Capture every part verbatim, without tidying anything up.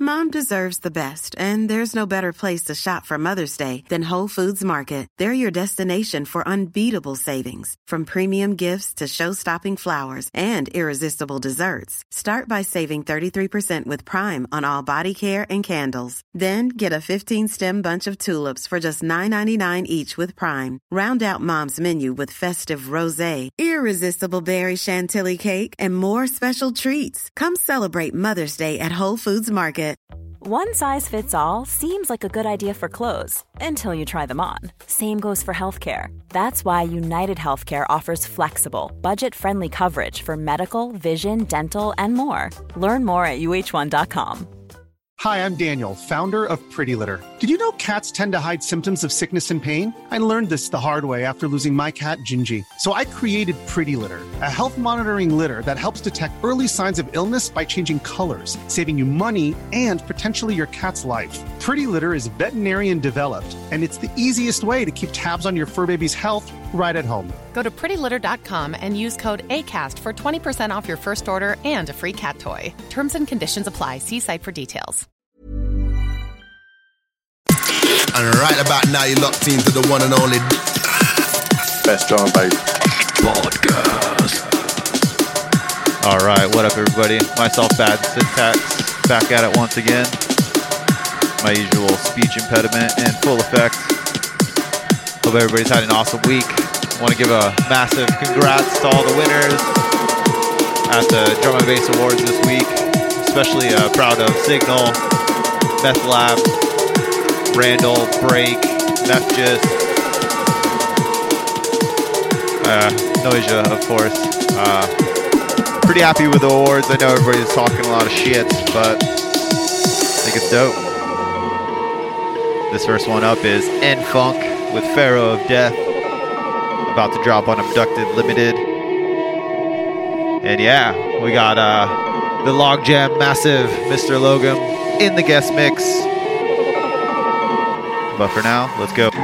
Mom deserves the best, and there's no better place to shop for Mother's Day than Whole Foods Market. They're your destination for unbeatable savings, from premium gifts to show-stopping flowers and irresistible desserts. Start by saving thirty-three percent with Prime on all body care and candles. Then get a fifteen-stem bunch of tulips for just nine ninety-nine each with Prime. Round out Mom's menu with festive rosé, irresistible berry chantilly cake, and more special treats. Come celebrate Mother's Day at Whole Foods Market. One size fits all seems like a good idea for clothes until you try them on. Same goes for healthcare. That's why United Healthcare offers flexible, budget-friendly coverage for medical, vision, dental, and more. Learn more at U H one dot com. Hi, I'm Daniel, founder of Pretty Litter. Did you know cats tend to hide symptoms of sickness and pain? I learned this the hard way after losing my cat, Gingy. So I created Pretty Litter, a health monitoring litter that helps detect early signs of illness by changing colors, saving you money and potentially your cat's life. Pretty Litter is veterinarian developed, and it's the easiest way to keep tabs on your fur baby's health right at home. Go to pretty litter dot com and use code ACAST for twenty percent off your first order and a free cat toy. Terms and conditions apply. See site for details. And right about now, you're locked into the one and only Best Drum and Bass Podcast. All right, what up, everybody? Myself, Bad Syntax, back at it once again. My usual speech impediment in full effect. Hope everybody's had an awesome week. Want to give a massive congrats to all the winners at the Drum and Bass Awards this week. Especially uh, proud of Signal, Meth Lab, Randall, Break, Mefjus, uh, Noisia, of course. Uh, pretty happy with the awards. I know everybody's talking a lot of shit, but I think it's dope. This first one up is N-Funk with Pharaoh of Death, about to drop on Abducted Limited. And yeah, we got uh, the Logjam Massive Mister Logum in the guest mix. But for now, let's go.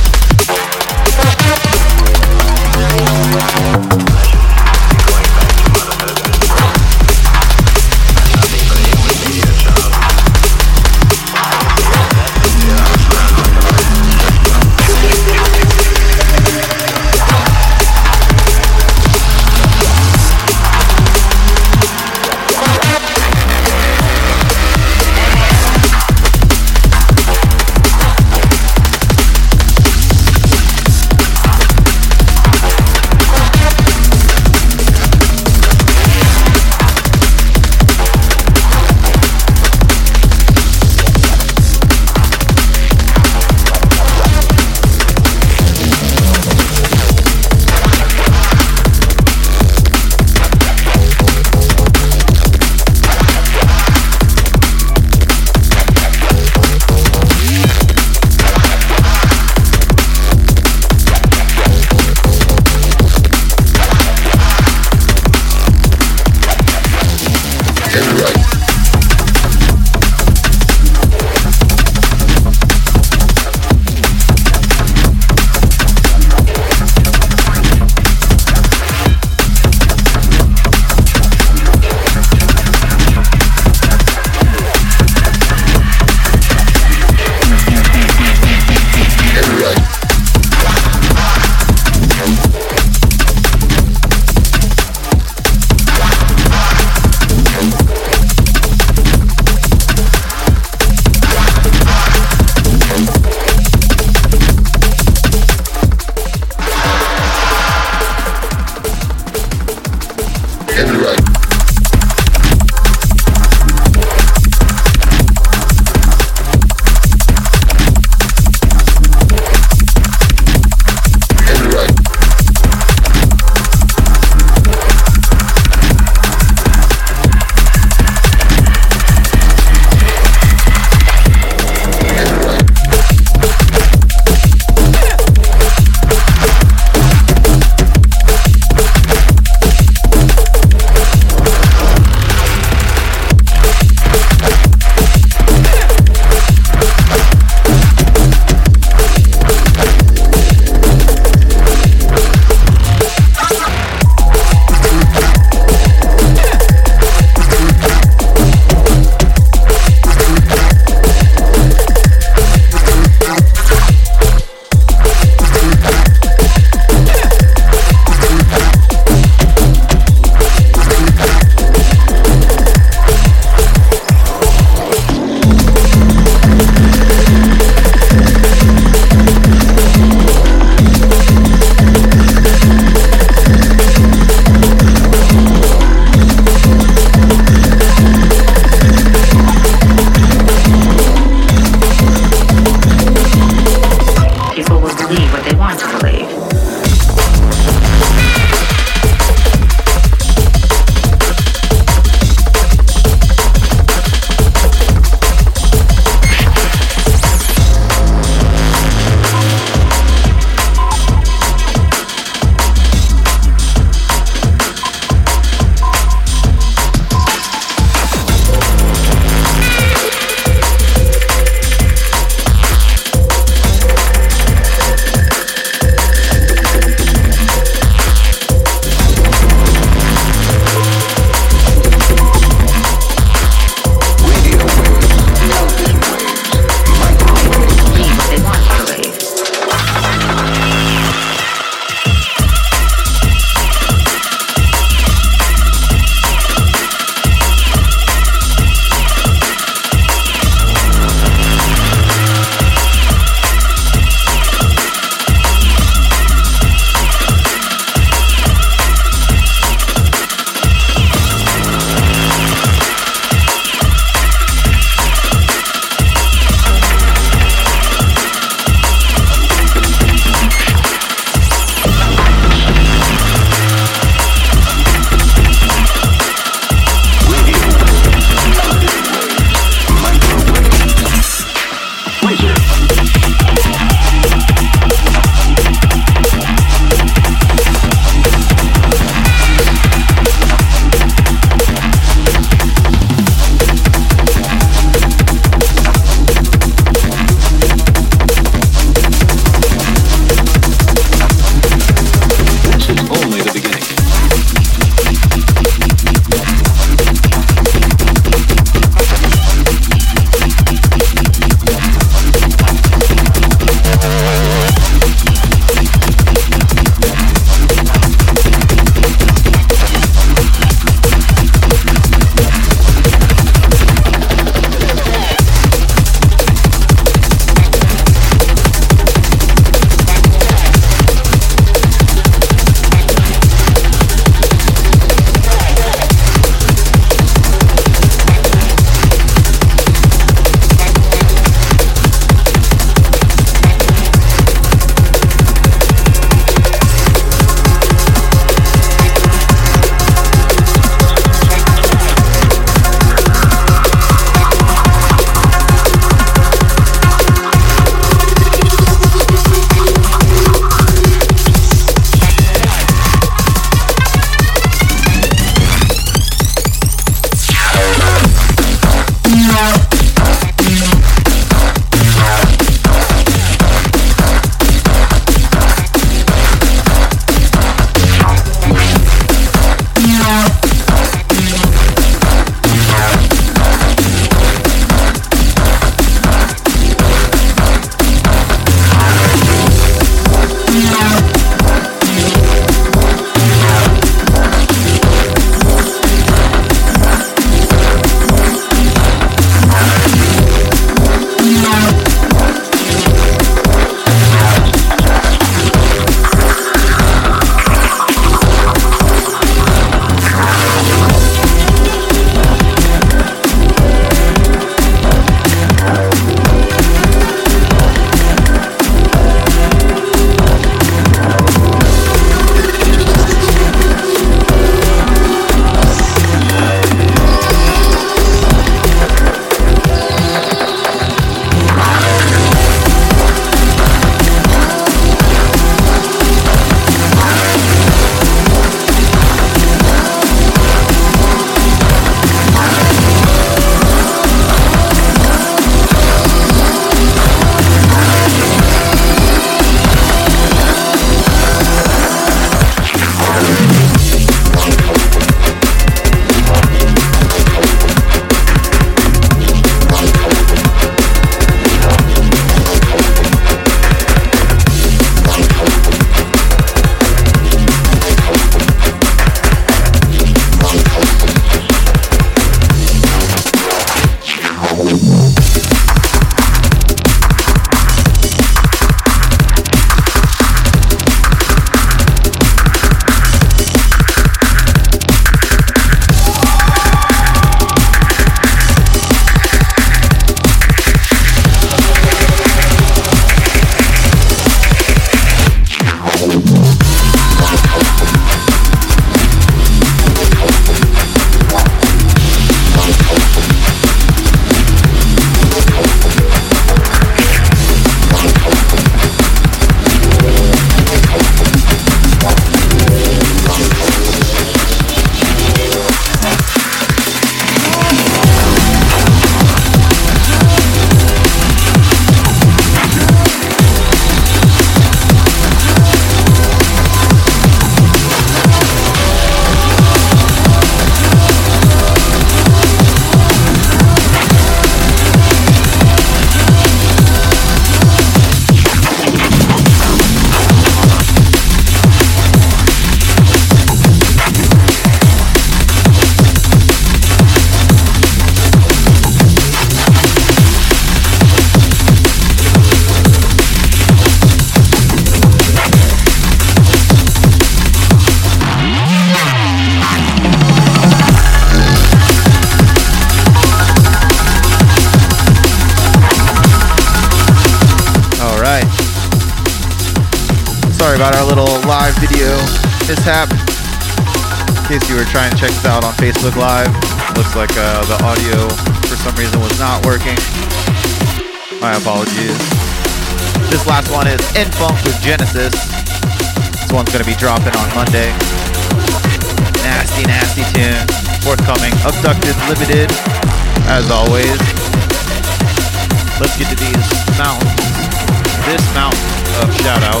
Sorry about our little live video mishap. In case you were trying to check us out on Facebook Live, looks like uh, the audio for some reason was not working. My apologies. This last one is N-Funk with Genesis. This one's going to be dropping on Monday. Nasty, nasty tune. Forthcoming. Abducted Limited, as always. Let's get to these mountains. This mountain of shout-outs.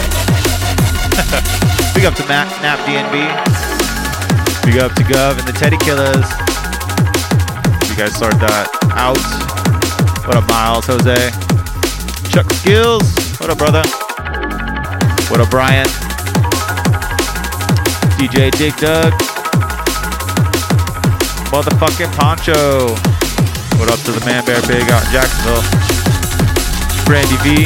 Big up to Matt, Nap D N B. Big up to Gov and the Teddy Killers. You guys sort that out. What up, Miles, Jose? Chuck Skills. What up, brother? What up, Brian? D J Jake Doug. Motherfucking Poncho. What up to the Man Bear Pig out in Jacksonville? Brandy V.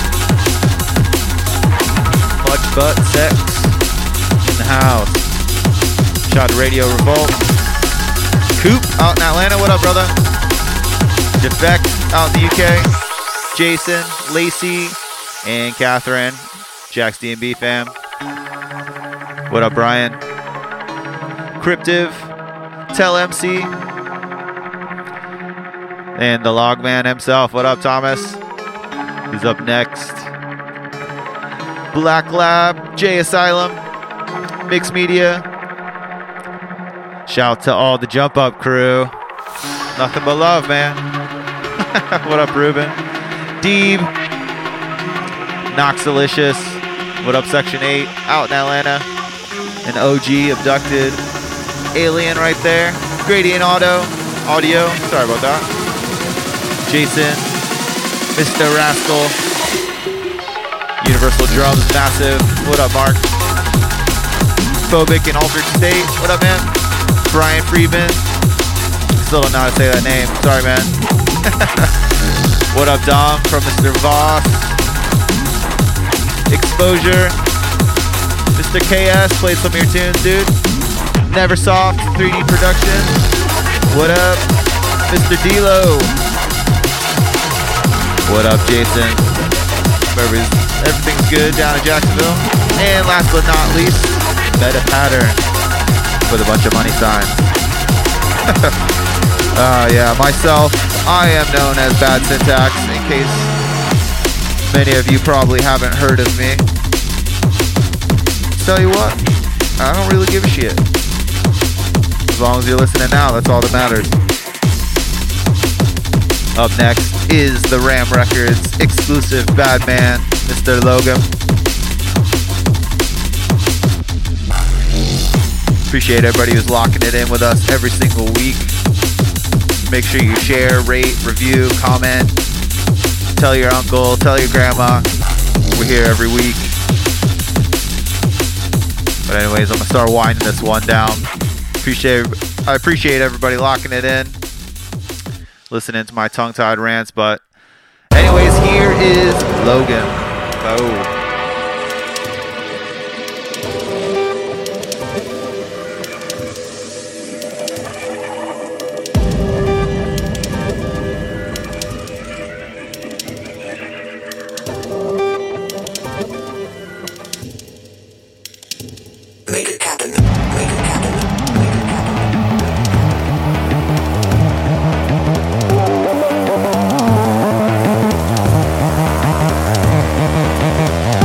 Much butt sex in the house. Shot Radio Revolt. Coop out in Atlanta. What up, brother? Defect out in the U K. Jason, Lacey, and Catherine. Jack's D and B fam. What up, Brian? Cryptive. Tell M C. And the Logman himself. What up, Thomas? Who's up next? Black Lab, J Asylum, Mixed Media. Shout to all the Jump Up crew. Nothing but love, man. What up, Ruben? Deeb, Noxalicious. What up, Section eight? Out in Atlanta. An O G, Abducted. Alien right there. Gradient Auto. Audio. Sorry about that. Jason. Mister Rascal. Universal Drums, Massive. What up, Mark? Phobic and Altered State. What up, man? Brian Friedman. Still don't know how to say that name. Sorry, man. What up, Dom? From Mister Voss. Exposure. Mister K S. Played some of your tunes, dude. Neversoft. three D Production. What up? Mister D-Lo. What up, Jason? Everything's good down in Jacksonville. And last but not least, Meta Pattern with a bunch of money signs. uh, yeah, myself, I am known as Bad Syntax, in case many of you probably haven't heard of me. Tell you what, I don't really give a shit. As long as you're listening now, that's all that matters. Up next is the Ram Records exclusive Bad Man, Mister Logan. Appreciate everybody who's locking it in with us every single week. Make sure you share, rate, review, comment. Tell your uncle, tell your grandma. We're here every week. But anyways, I'm gonna start winding this one down. Appreciate, I appreciate everybody locking it in, listening to my tongue-tied rants, but anyways, here is Logan. Oh. Make it happen.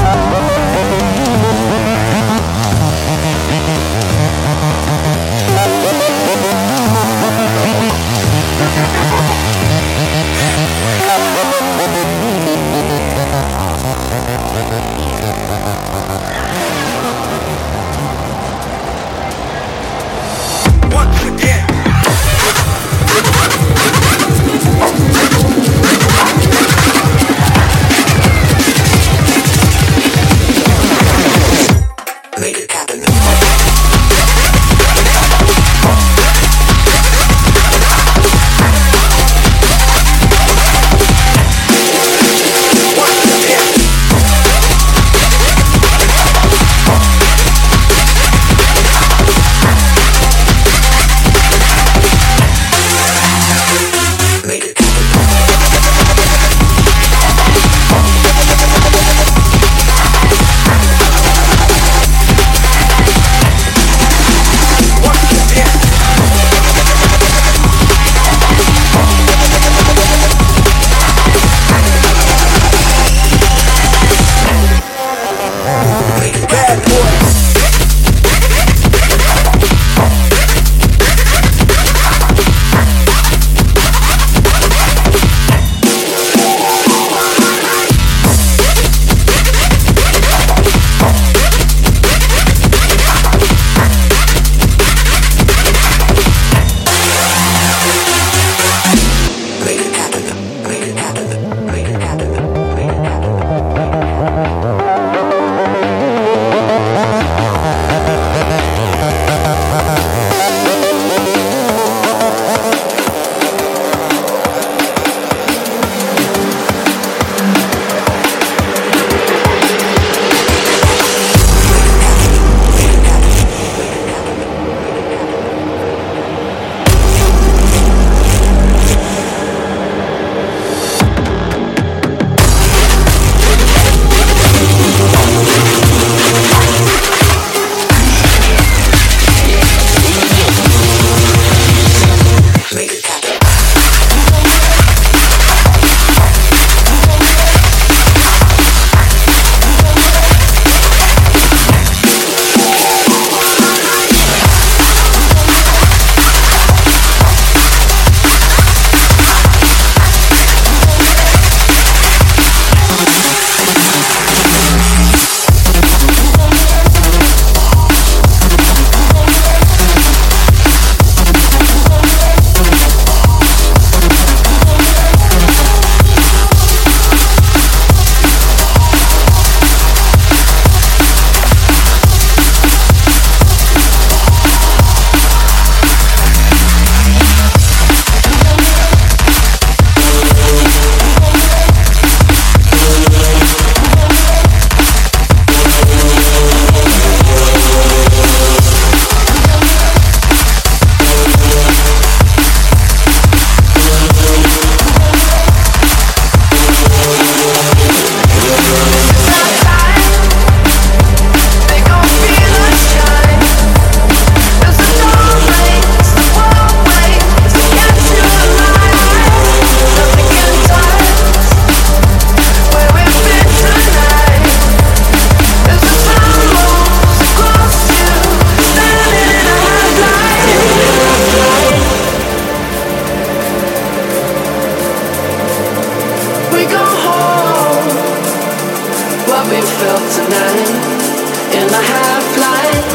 felt tonight in the half-light.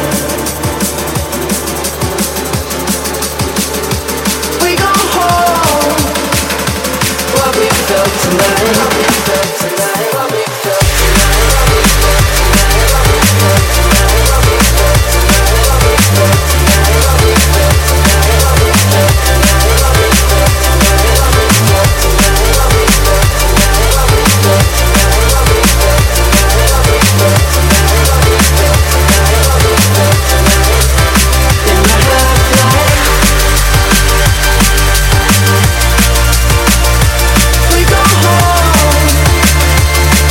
We go home. What we felt tonight. What we felt tonight. What we felt tonight. What we felt tonight. What we felt tonight. What we felt tonight. What we felt tonight. What we felt tonight. What we felt tonight. What we felt tonight. What we felt tonight. What we felt tonight. What we felt tonight. What we felt tonight. What we felt tonight. What we felt tonight. What we felt tonight. In the half-light. We go home.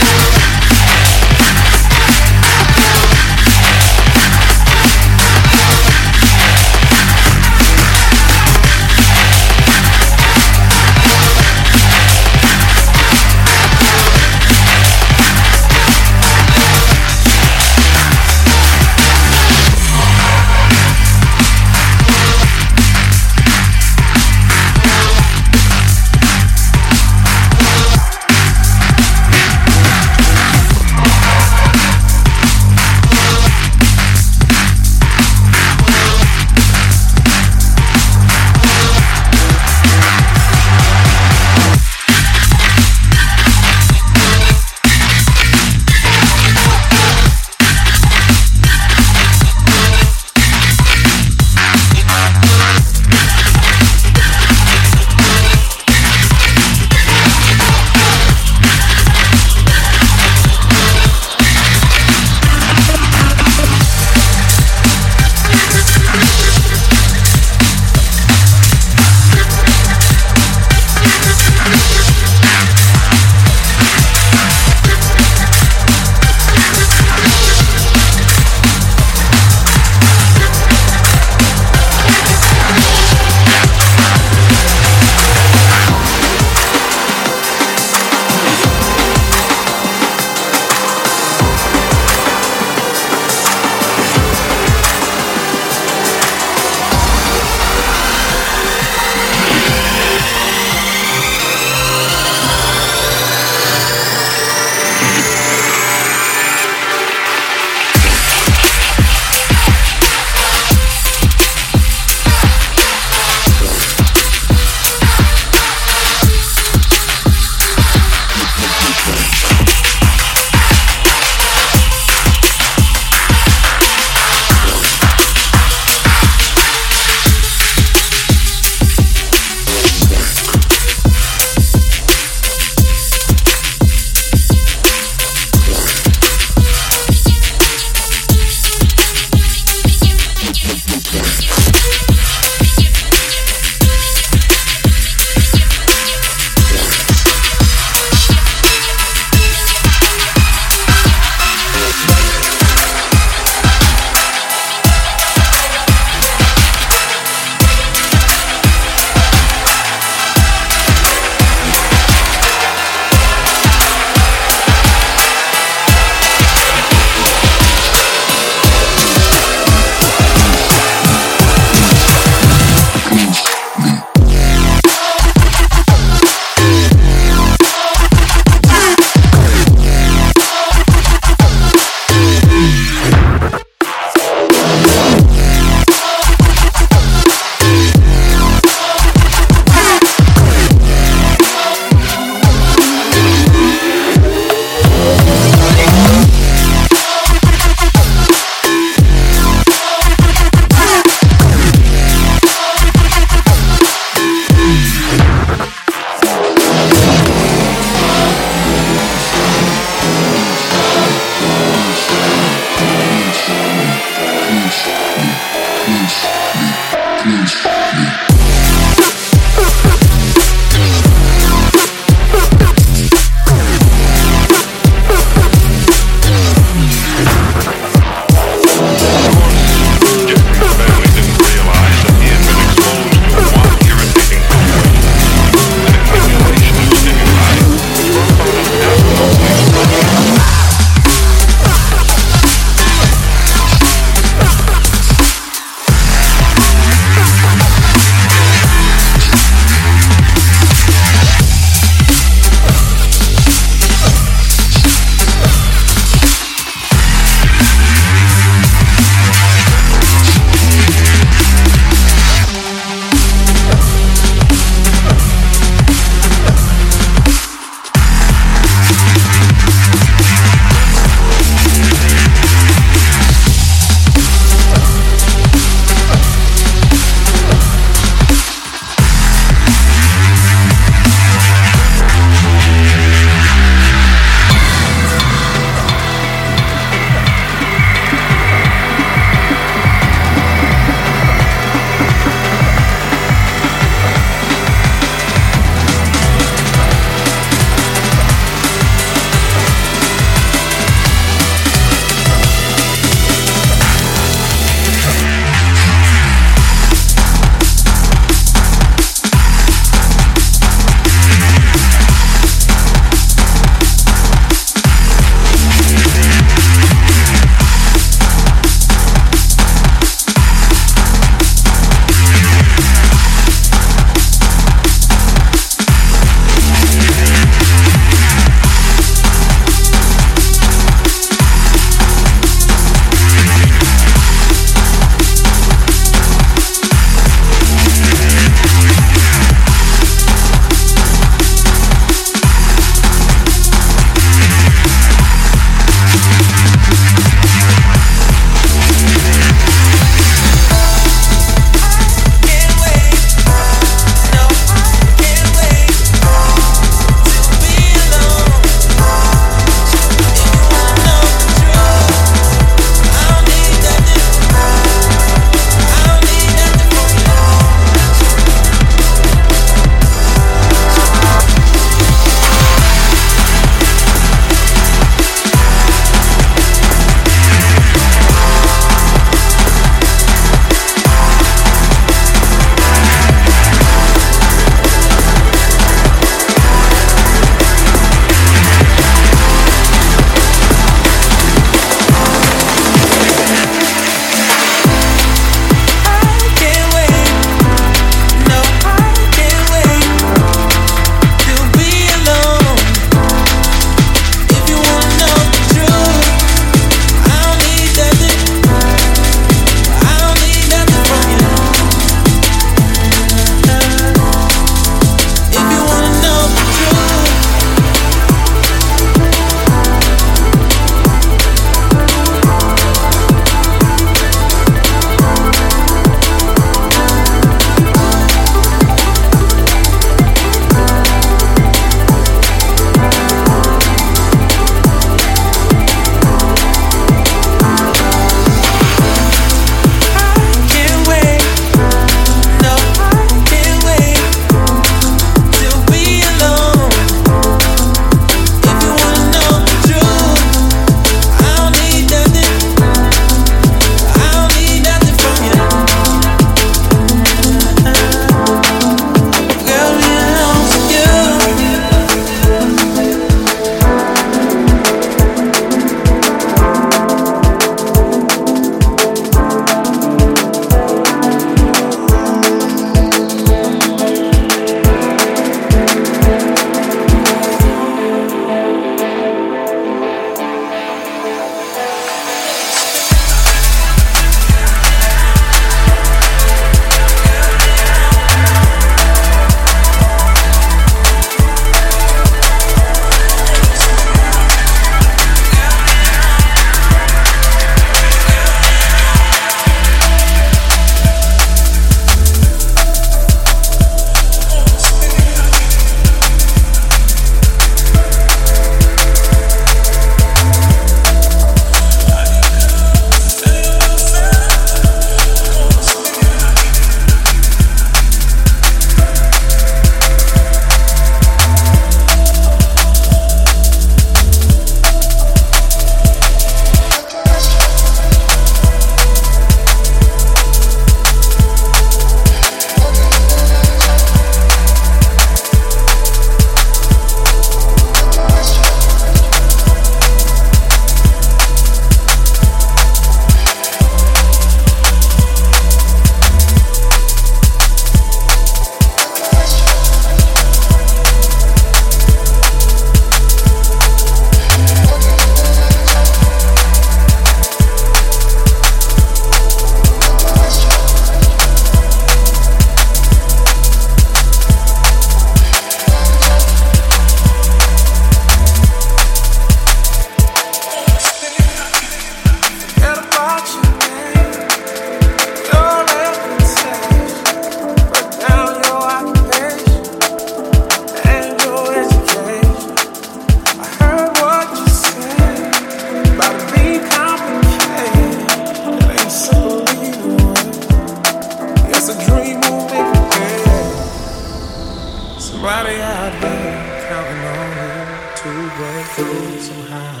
Somebody out there counting on you to break through somehow.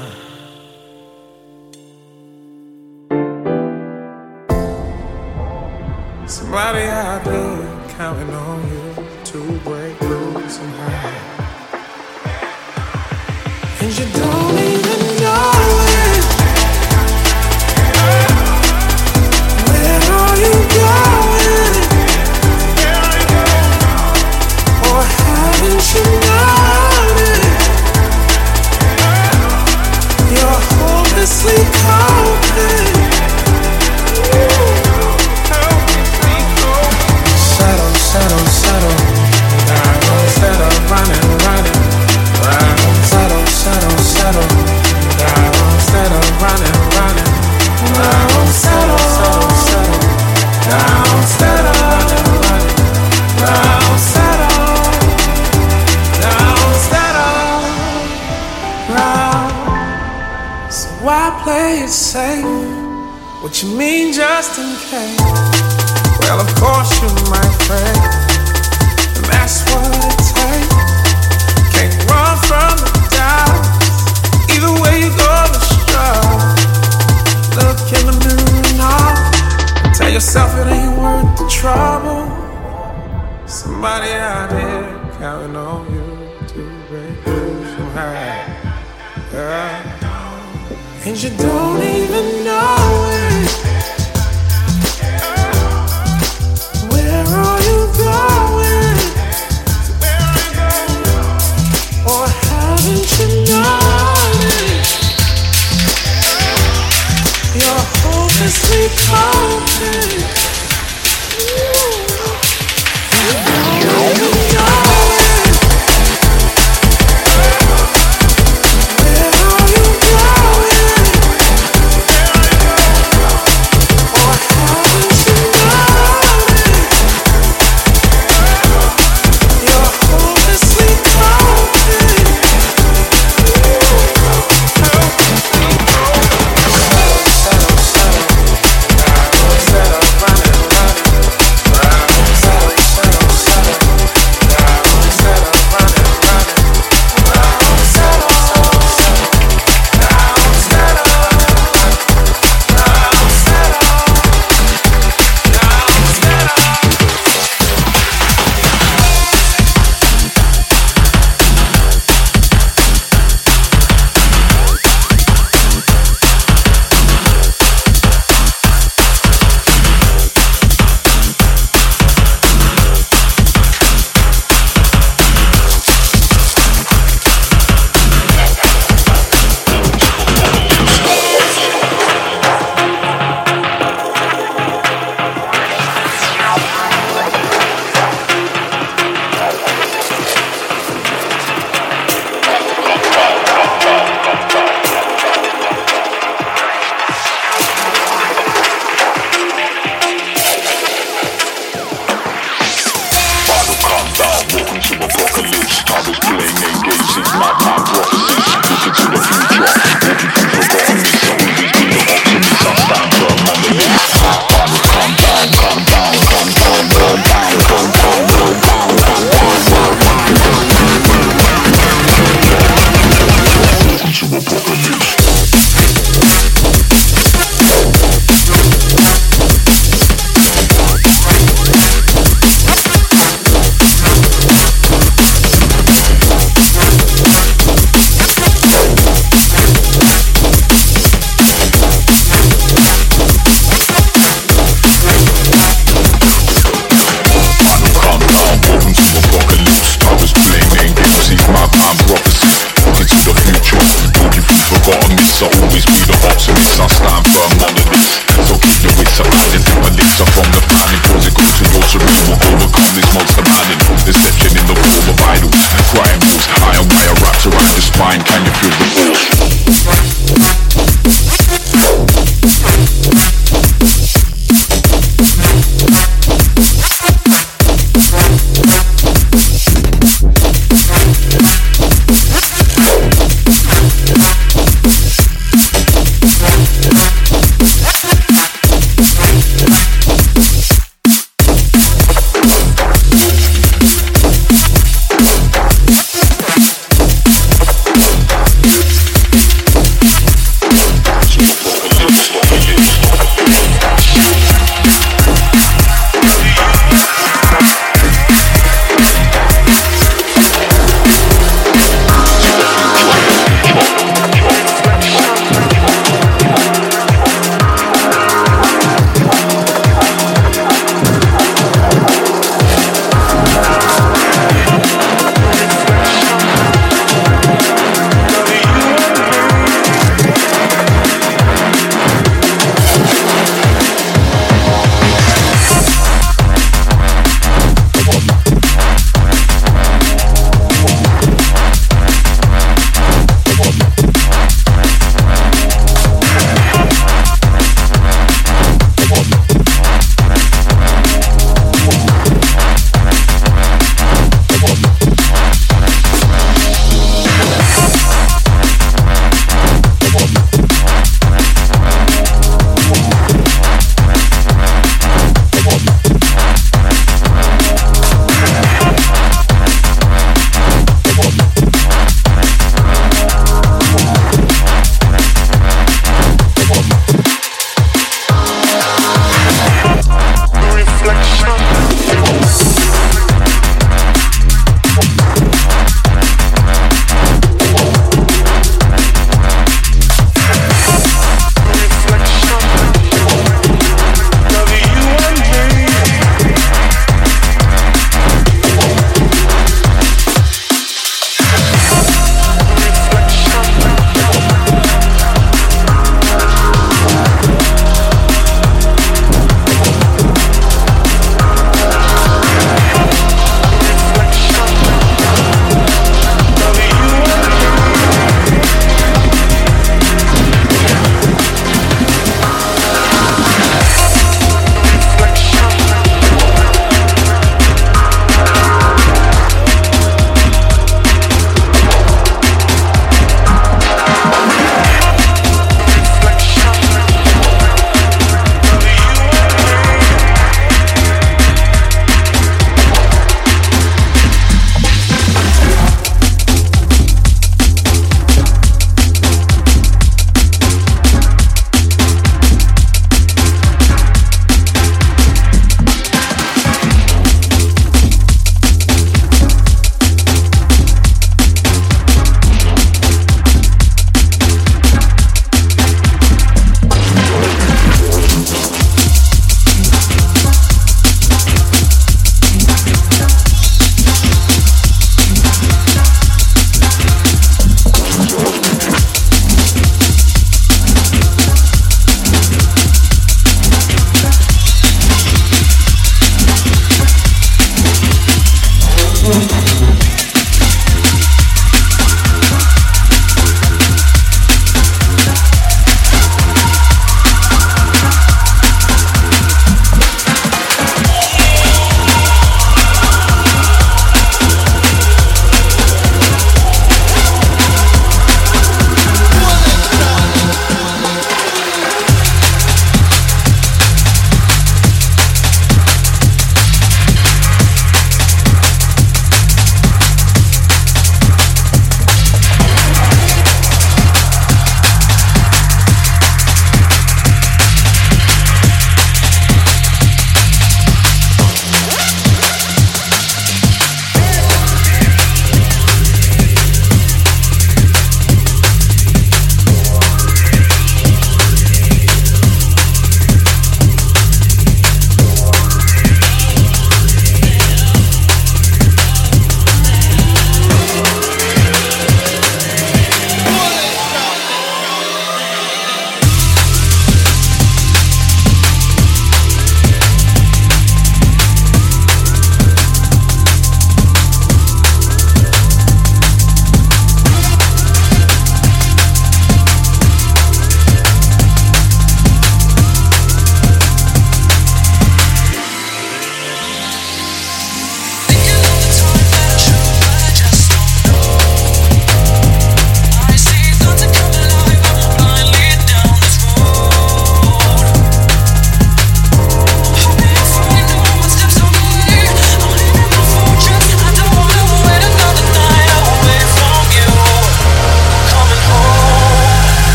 Somebody out there counting on you to break through somehow. And you don't even know it. Where are you going? Or haven't you noticed? You're hopelessly coping. Settle, settle, settle down. Settle, running, running, running. Settle, settle, settle down. Settle, running, running, down. Settle, settle, settle down. Settle, running, running, down. Settle, down. Settle, round. So why play it safe? What you mean, just in case? Well, of course you might pray, and that's what it takes. Can't run from the doubt. Either way you go astray. Look in the mirror now. Tell yourself it ain't worth the trouble. Somebody out here counting on you to break through somehow. Yeah. And you don't even know it. Where are you going? Or haven't you noticed? You're hopelessly coping. You don't even know it. Where are you going? Or haven't you noticed? You're hopelessly coping. Settle, settle, settle, running, running, settle, settle, settle, settle, running, running, settle, settle, settle,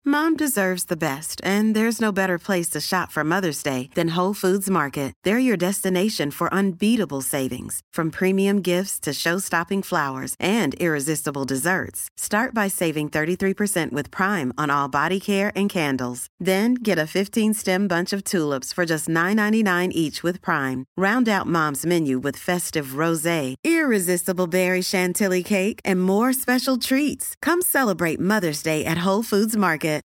Mom deserves the best, and there's no better place to shop for Mother's Day than Whole Foods Market. They're your destination for unbeatable savings, from premium gifts to show-stopping flowers and irresistible desserts. Start by saving thirty-three percent with Prime on all body care and candles. Then get a fifteen-stem bunch of tulips for just nine ninety-nine each with Prime. Round out Mom's menu with festive rosé, irresistible berry chantilly cake, and more special treats. Come celebrate Mother's Day at Whole Foods Market.